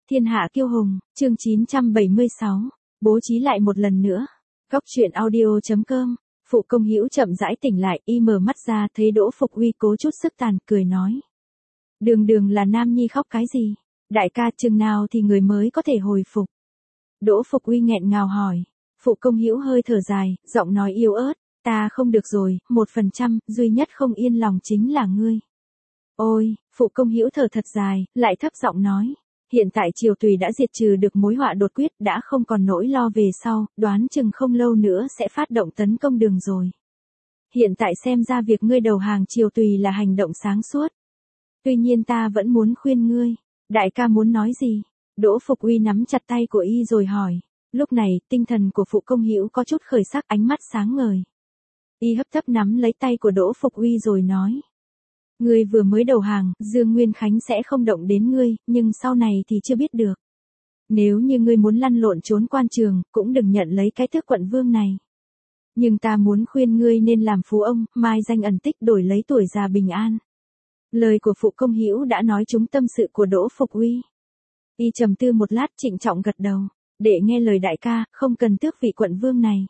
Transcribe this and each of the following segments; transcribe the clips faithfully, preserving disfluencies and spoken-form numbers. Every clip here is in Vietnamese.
Thiên hạ kiêu hùng, chương chín trăm bảy mươi sáu, bố trí lại một lần nữa. Góc truyện audio chấm com, Phụ Công Hữu chậm rãi tỉnh lại, y mở mắt ra thấy Đỗ Phục Uy cố chút sức tàn, cười nói. Đường đường là nam nhi khóc cái gì? Đại ca chừng nào thì người mới có thể hồi phục? Đỗ Phục Uy nghẹn ngào hỏi. Phụ Công Hữu hơi thở dài, giọng nói yếu ớt, ta không được rồi, một phần trăm, duy nhất không yên lòng chính là ngươi. Ôi, Phụ Công Hữu thở thật dài, lại thấp giọng nói. Hiện tại Triều Tùy đã diệt trừ được mối họa đột quyết, đã không còn nỗi lo về sau, đoán chừng không lâu nữa sẽ phát động tấn công Đường rồi. Hiện tại xem ra việc ngươi đầu hàng Triều Tùy là hành động sáng suốt. Tuy nhiên ta vẫn muốn khuyên ngươi. Đại ca muốn nói gì? Đỗ Phục Uy nắm chặt tay của y rồi hỏi. Lúc này, tinh thần của Phụ Công Hữu có chút khởi sắc, ánh mắt sáng ngời. Y hấp tấp nắm lấy tay của Đỗ Phục Uy rồi nói. Ngươi vừa mới đầu hàng, Dương Nguyên Khánh sẽ không động đến ngươi, nhưng sau này thì chưa biết được. Nếu như ngươi muốn lăn lộn trốn quan trường, cũng đừng nhận lấy cái tước quận vương này. Nhưng ta muốn khuyên ngươi nên làm phú ông, mai danh ẩn tích đổi lấy tuổi già bình an. Lời của Phụ Công Hữu đã nói trúng tâm sự của Đỗ Phục Uy. Y trầm tư một lát, trịnh trọng gật đầu. Để nghe lời đại ca, không cần tước vị quận vương này.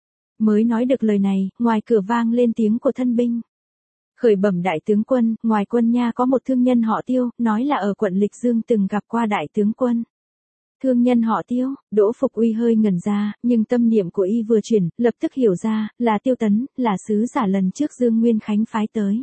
Mới nói được lời này, ngoài cửa vang lên tiếng của thân binh. Khởi bẩm đại tướng quân, ngoài quân nha có một thương nhân họ Tiêu, nói là ở quận Lịch Dương từng gặp qua đại tướng quân. Thương nhân họ Tiêu, Đỗ Phục Uy hơi ngẩn ra, nhưng tâm niệm của y vừa chuyển, lập tức hiểu ra, là Tiêu Tấn, là sứ giả lần trước Dương Nguyên Khánh phái tới.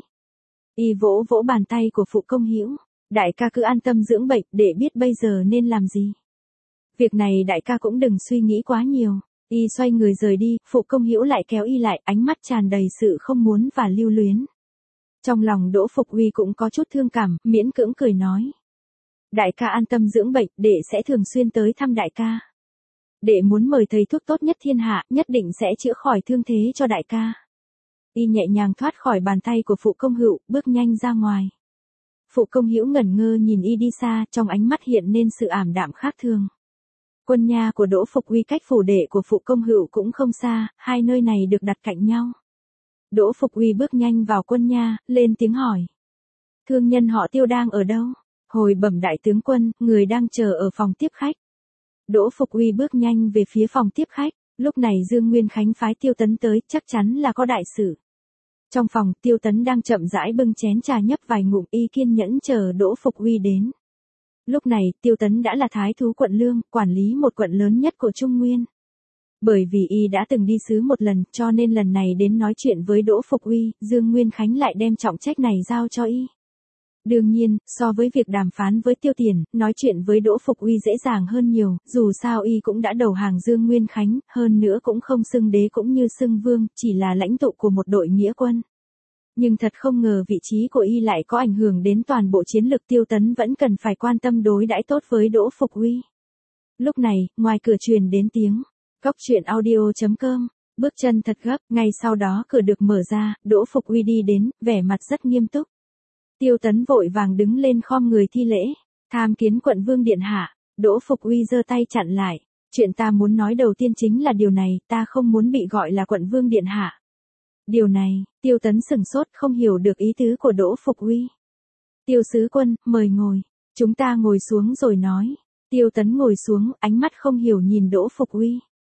Y vỗ vỗ bàn tay của Phụ Công Hữu, đại ca cứ an tâm dưỡng bệnh, để biết bây giờ nên làm gì. Việc này đại ca cũng đừng suy nghĩ quá nhiều. Y xoay người rời đi, Phụ Công Hữu lại kéo y lại, ánh mắt tràn đầy sự không muốn và lưu luyến. Trong lòng Đỗ Phục Uy cũng có chút thương cảm, miễn cưỡng cười nói. Đại ca an tâm dưỡng bệnh, đệ sẽ thường xuyên tới thăm đại ca. Đệ muốn mời thầy thuốc tốt nhất thiên hạ, nhất định sẽ chữa khỏi thương thế cho đại ca. Y nhẹ nhàng thoát khỏi bàn tay của Phụ Công Hữu, bước nhanh ra ngoài. Phụ Công Hữu ngẩn ngơ nhìn y đi xa, trong ánh mắt hiện nên sự ảm đạm khác thường. Quân nha của Đỗ Phục Uy cách phủ đệ của Phụ Công Hữu cũng không xa, hai nơi này được đặt cạnh nhau. Đỗ Phục Uy bước nhanh vào quân nha, lên tiếng hỏi. Thương nhân họ Tiêu đang ở đâu? Hồi bẩm đại tướng quân, người đang chờ ở phòng tiếp khách. Đỗ Phục Uy bước nhanh về phía phòng tiếp khách, lúc này Dương Nguyên Khánh phái Tiêu Tấn tới, chắc chắn là có đại sự. Trong phòng, Tiêu Tấn đang chậm rãi bưng chén trà nhấp vài ngụm, y kiên nhẫn chờ Đỗ Phục Uy đến. Lúc này, Tiêu Tấn đã là thái thú quận Lương, quản lý một quận lớn nhất của Trung Nguyên. Bởi vì y đã từng đi sứ một lần, cho nên lần này đến nói chuyện với Đỗ Phục Uy, Dương Nguyên Khánh lại đem trọng trách này giao cho y. Đương nhiên, so với việc đàm phán với Tiêu Tiền, nói chuyện với Đỗ Phục Uy dễ dàng hơn nhiều, dù sao y cũng đã đầu hàng Dương Nguyên Khánh, hơn nữa cũng không xưng đế cũng như xưng vương, chỉ là lãnh tụ của một đội nghĩa quân. Nhưng thật không ngờ vị trí của y lại có ảnh hưởng đến toàn bộ chiến lược. Tiêu Tấn vẫn cần phải quan tâm đối đãi tốt với Đỗ Phục Uy. Lúc này, ngoài cửa truyền đến tiếng. Góc truyện audio chấm com, bước chân thật gấp, ngay sau đó cửa được mở ra, Đỗ Phục Uy đi đến, vẻ mặt rất nghiêm túc. Tiêu Tấn vội vàng đứng lên khom người thi lễ, tham kiến quận vương điện hạ. Đỗ Phục Uy giơ tay chặn lại, chuyện ta muốn nói đầu tiên chính là điều này, ta không muốn bị gọi là quận vương điện hạ. Điều này, Tiêu Tấn sửng sốt không hiểu được ý tứ của Đỗ Phục Uy. Tiêu sứ quân, mời ngồi, chúng ta ngồi xuống rồi nói. Tiêu Tấn ngồi xuống, ánh mắt không hiểu nhìn Đỗ Phục Uy.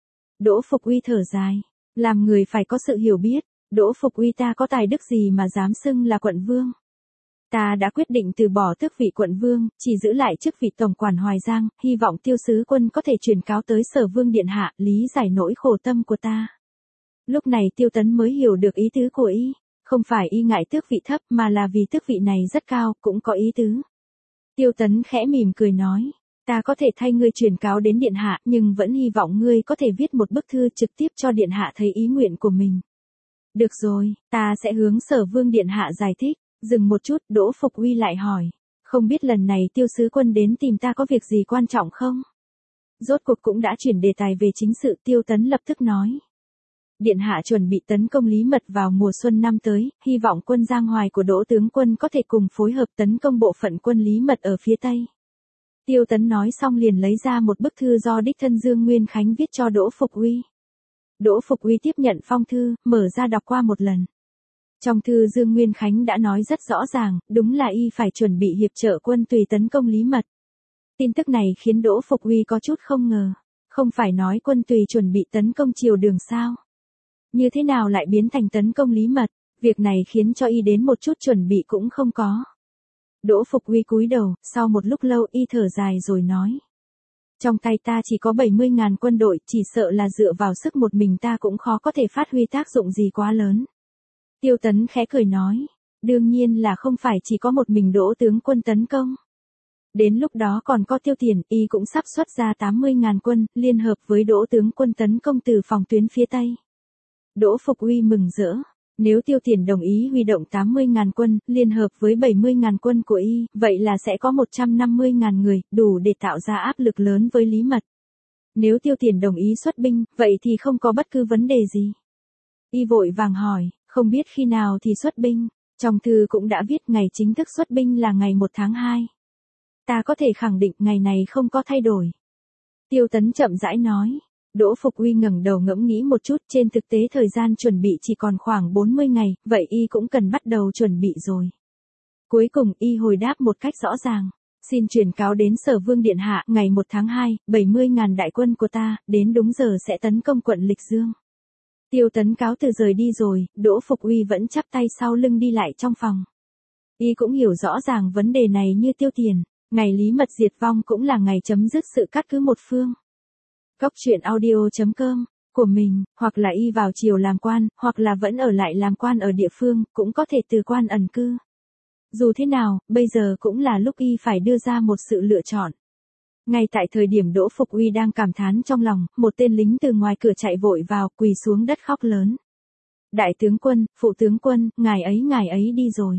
Đỗ Phục Uy thở dài, làm người phải có sự hiểu biết, Đỗ Phục Uy ta có tài đức gì mà dám xưng là quận vương. Ta đã quyết định từ bỏ tước vị quận vương, chỉ giữ lại chức vị tổng quản Hoài Giang, hy vọng Tiêu sứ quân có thể truyền cáo tới Sở Vương điện hạ, lý giải nỗi khổ tâm của ta. Lúc này Tiêu Tấn mới hiểu được ý tứ của y, không phải y ngại tước vị thấp mà là vì tước vị này rất cao, cũng có ý tứ. Tiêu Tấn khẽ mỉm cười nói. Ta có thể thay ngươi truyền cáo đến điện hạ, nhưng vẫn hy vọng ngươi có thể viết một bức thư trực tiếp cho điện hạ thấy ý nguyện của mình. Được rồi, ta sẽ hướng Sở Vương điện hạ giải thích. Dừng một chút, Đỗ Phục Uy lại hỏi, không biết lần này Tiêu sứ quân đến tìm ta có việc gì quan trọng không? Rốt cuộc cũng đã chuyển đề tài về chính sự. Tiêu Tấn lập tức nói. Điện hạ chuẩn bị tấn công Lý Mật vào mùa xuân năm tới, hy vọng quân Giang Hoài của Đỗ tướng quân có thể cùng phối hợp tấn công bộ phận quân Lý Mật ở phía Tây. Tiêu Tấn nói xong liền lấy ra một bức thư do đích thân Dương Nguyên Khánh viết cho Đỗ Phục Uy. Đỗ Phục Uy tiếp nhận phong thư, mở ra đọc qua một lần. Trong thư Dương Nguyên Khánh đã nói rất rõ ràng, đúng là y phải chuẩn bị hiệp trợ quân Tùy tấn công Lý Mật. Tin tức này khiến Đỗ Phục Uy có chút không ngờ. Không phải nói Quân Tùy chuẩn bị tấn công triều đường sao? Như thế nào lại biến thành tấn công Lý Mật? Việc này khiến cho y đến một chút chuẩn bị cũng không có. Đỗ Phục Uy cúi đầu, sau một lúc lâu y thở dài rồi nói. Trong tay ta chỉ có bảy mươi ngàn quân đội, chỉ sợ là dựa vào sức một mình ta cũng khó có thể phát huy tác dụng gì quá lớn. Tiêu Tấn khẽ cười nói. Đương nhiên là không phải chỉ có một mình Đỗ tướng quân tấn công. Đến lúc đó còn có Tiêu Tiền, y cũng sắp xuất ra tám mươi ngàn quân, liên hợp với Đỗ tướng quân tấn công từ phòng tuyến phía Tây. Đỗ Phục Uy mừng rỡ. Nếu Tiêu Tiền đồng ý huy động tám mươi ngàn quân, liên hợp với bảy mươi ngàn quân của y, vậy là sẽ có một trăm năm mươi ngàn người, đủ để tạo ra áp lực lớn với Lý Mật. Nếu Tiêu Tiền đồng ý xuất binh, vậy thì không có bất cứ vấn đề gì. Y vội vàng hỏi, không biết khi nào thì xuất binh, trong thư cũng đã viết ngày chính thức xuất binh là ngày một tháng hai. Ta có thể khẳng định ngày này không có thay đổi. Tiêu Tấn chậm rãi nói. Đỗ Phục Uy ngẩng đầu ngẫm nghĩ một chút, trên thực tế thời gian chuẩn bị chỉ còn khoảng bốn mươi ngày, vậy y cũng cần bắt đầu chuẩn bị rồi. Cuối cùng y hồi đáp một cách rõ ràng. Xin truyền cáo đến Sở Vương Điện Hạ, ngày một tháng hai, bảy mươi ngàn đại quân của ta, đến đúng giờ sẽ tấn công quận Lịch Dương. Tiêu Tấn cáo từ rời đi rồi, Đỗ Phục Uy vẫn chắp tay sau lưng đi lại trong phòng. Y cũng hiểu rõ ràng vấn đề này như Tiêu Tiền, ngày Lý Mật diệt vong cũng là ngày chấm dứt sự cắt cứ một phương. Góc truyện audio chấm com của mình, hoặc là y vào triều làm quan, hoặc là vẫn ở lại làm quan ở địa phương, cũng có thể từ quan ẩn cư. Dù thế nào, bây giờ cũng là lúc y phải đưa ra một sự lựa chọn. Ngay tại thời điểm Đỗ Phục Uy đang cảm thán trong lòng, một tên lính từ ngoài cửa chạy vội vào, quỳ xuống đất khóc lớn. Đại tướng quân, phụ tướng quân, ngài ấy ngài ấy đi rồi.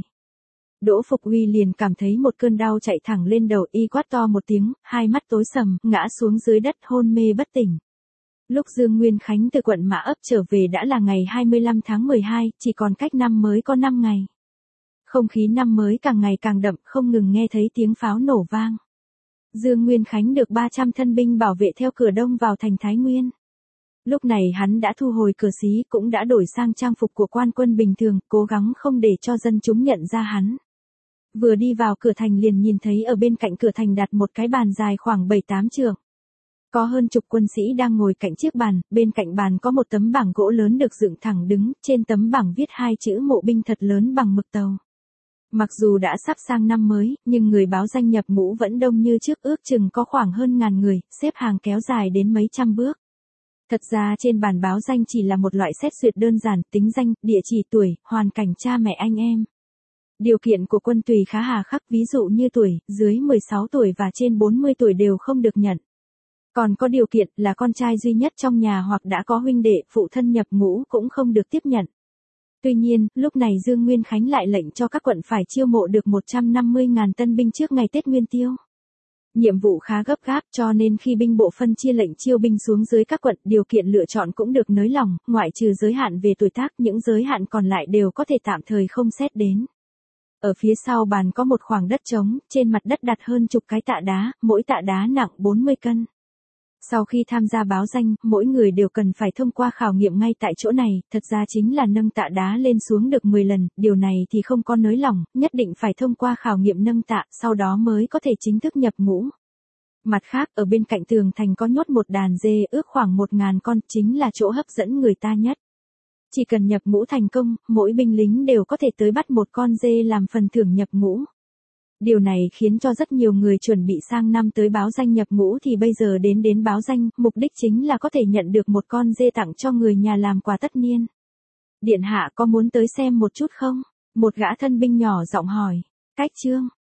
Đỗ Phục Uy liền cảm thấy một cơn đau chạy thẳng lên đầu, y quát to một tiếng, hai mắt tối sầm, ngã xuống dưới đất hôn mê bất tỉnh. Lúc Dương Nguyên Khánh từ quận Mã Ấp trở về đã là ngày hai mươi lăm tháng mười hai, chỉ còn cách năm mới có năm ngày. Không khí năm mới càng ngày càng đậm, không ngừng nghe thấy tiếng pháo nổ vang. Dương Nguyên Khánh được ba trăm thân binh bảo vệ theo cửa đông vào thành Thái Nguyên. Lúc này hắn đã thu hồi cờ xí, cũng đã đổi sang trang phục của quan quân bình thường, cố gắng không để cho dân chúng nhận ra hắn. Vừa đi vào cửa thành liền nhìn thấy ở bên cạnh cửa thành đặt một cái bàn dài khoảng bảy tám trượng. Có hơn chục quân sĩ đang ngồi cạnh chiếc bàn, bên cạnh bàn có một tấm bảng gỗ lớn được dựng thẳng đứng, trên tấm bảng viết hai chữ mộ binh thật lớn bằng mực tàu. Mặc dù đã sắp sang năm mới, nhưng người báo danh nhập ngũ vẫn đông như trước, ước chừng có khoảng hơn ngàn người, xếp hàng kéo dài đến mấy trăm bước. Thật ra trên bàn báo danh chỉ là một loại xét duyệt đơn giản, tính danh, địa chỉ, tuổi, hoàn cảnh cha mẹ anh em. Điều kiện của Quân Tùy khá hà khắc, ví dụ như tuổi, dưới mười sáu tuổi và trên bốn mươi tuổi đều không được nhận. Còn có điều kiện là con trai duy nhất trong nhà hoặc đã có huynh đệ, phụ thân nhập ngũ cũng không được tiếp nhận. Tuy nhiên, lúc này Dương Nguyên Khánh lại lệnh cho các quận phải chiêu mộ được một trăm năm mươi ngàn tân binh trước ngày Tết Nguyên Tiêu. Nhiệm vụ khá gấp gáp, cho nên khi binh bộ phân chia lệnh chiêu binh xuống dưới các quận, điều kiện lựa chọn cũng được nới lỏng, ngoại trừ giới hạn về tuổi tác, những giới hạn còn lại đều có thể tạm thời không xét đến. Ở phía sau bàn có một khoảng đất trống, trên mặt đất đặt hơn chục cái tạ đá, mỗi tạ đá nặng bốn mươi cân. Sau khi tham gia báo danh, mỗi người đều cần phải thông qua khảo nghiệm ngay tại chỗ này, thật ra chính là nâng tạ đá lên xuống được mười lần, điều này thì không có nới lỏng, nhất định phải thông qua khảo nghiệm nâng tạ, sau đó mới có thể chính thức nhập ngũ. Mặt khác, ở bên cạnh tường thành có nhốt một đàn dê ước khoảng một ngàn con, chính là chỗ hấp dẫn người ta nhất. Chỉ cần nhập ngũ thành công, mỗi binh lính đều có thể tới bắt một con dê làm phần thưởng nhập ngũ. Điều này khiến cho rất nhiều người chuẩn bị sang năm tới báo danh nhập ngũ thì bây giờ đến đến báo danh, mục đích chính là có thể nhận được một con dê tặng cho người nhà làm quà tất niên. Điện hạ có muốn tới xem một chút không? Một gã thân binh nhỏ giọng hỏi. Cách chương.